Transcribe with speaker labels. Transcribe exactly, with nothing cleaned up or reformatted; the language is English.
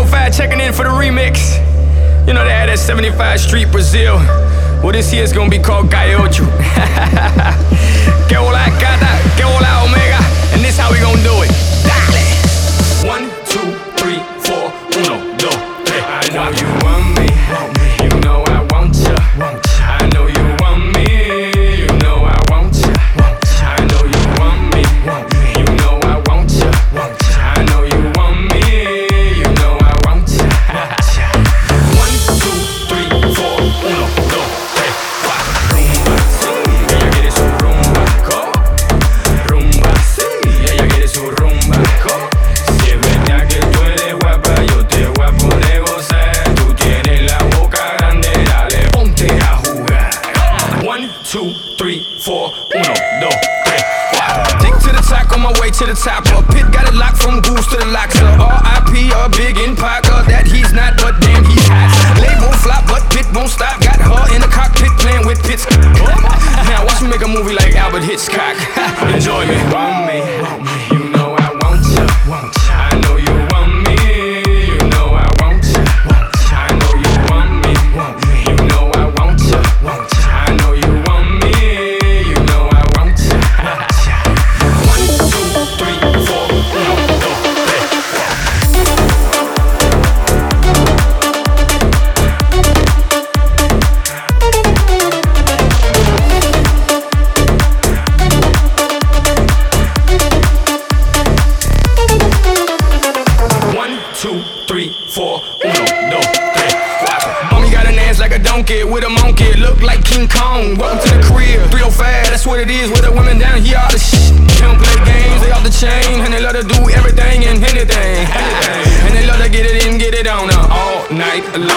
Speaker 1: oh five checking in for the remix. You know they had that seventy-five Street Brazil. Well, this year's gonna be called Gaiocho. Que hola gata, que hola omega. And this how we gonna do it. Dale. One, two, three, four, uno, dos, tres. I know you want me, you know I want ya. I know you want me, you know I want ya. I know you want me, you know I want ya. I know you want me, you know I want ya. One, two, three, four, uno, dos, tres, cuatro. Rumba, sí, ella quiere su rumba, go. Rumba, sí, ella quiere su rumba, go. Si es verdad que tú eres guapa, yo te voy a poner gozar. Tú tienes la boca grande, dale, ponte a jugar. One, two, three, four, uno, dos, tres, cuatro. Dick to the top, on my way to the top. A pit got it locked from goose to the locks. R I P a big in Parker, that he's not, but damn he's hot. Label flop, but Pit won't stop. Got her in the cockpit playing with Pitts. Now watch me make a movie like Albert Hitchcock. Enjoy me. Want me, you know I want ya. I know you want me, you know I want ya. I know you want me, you know I want ya. I know you want me, you know I want ya. One, two, three, four, uno, dos, tres, One, two, three, four, uno, dos, tres, cuatro. Mommy got an ass like a donkey with a monkey, look like King Kong. Welcome to the crib, three oh five, that's what it is with the women down here. All the shit, they don't play games, they off the chain, and they love to do everything and anything, anything. And they love to get it in, get it on uh, all night long.